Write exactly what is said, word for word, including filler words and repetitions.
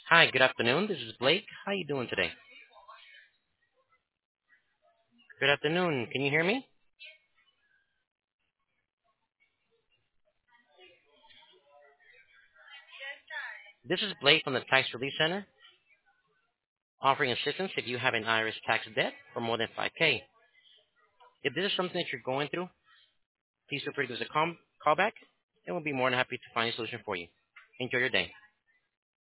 Hi, good afternoon. This is Blake. How you doing today? Good afternoon. Can you hear me? This is Blake from the Tax Relief Center, offering assistance if you have an I R S tax debt for more than five K. If this is something that you're going through, please feel free to give us a call, call back, and we'll be more than happy to find a solution for you. Enjoy your day.